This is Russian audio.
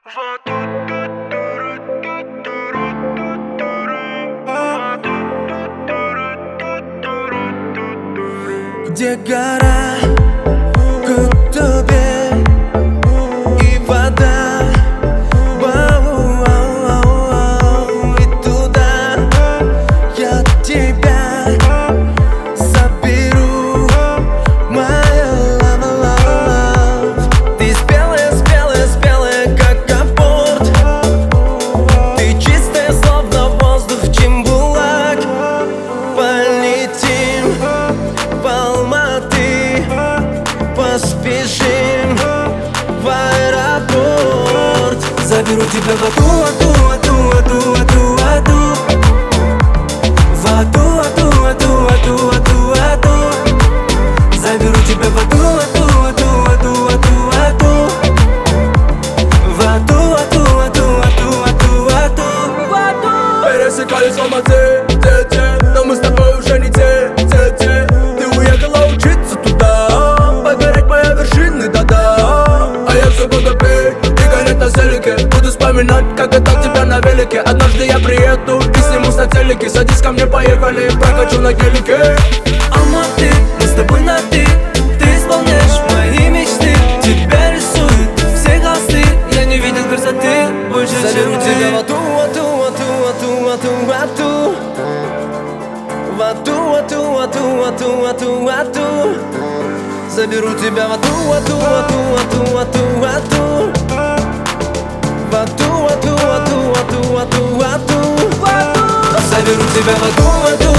Где гора, Кутубе и вода, и туда я тебя заберу, моя love. Ты спелая, спелая, спелая, как капот. Ты чистая, словно воздух в Чимбулак. Полетим в Алматы, поспешим в аэропорт. Заберу тебя в аду, аду, аду, аду, аду, аду. В аду, аду, аду, аду, аду, аду. Заберу тебя в аду, аду, аду, аду, аду, аду. В аду, аду, аду, аду, аду, аду, в аду. Пересекались в Алматы, но мы с тобой уже не те. Ты уехала учиться туда, погореть моя вершины, да-да. А я все буду петь и гонять на селике. Буду вспоминать, как катал тебя на велике. Однажды я приеду и снимусь на телеке. Садись ко мне, поехали, прокачу на гелике. Алматы, мы с тобой на ты. Ты исполняешь мои мечты. Тебя рисуют все холсты. Я не видел красоты больше, Заберу чем тебя ты. в аду, аду, аду, аду, аду. В аду, аду, аду, аду, аду, аду. Заберу тебя в аду, аду, аду, аду, аду, аду. В аду, аду, аду, аду, аду, аду, в аду. Заберу тебя в аду, аду.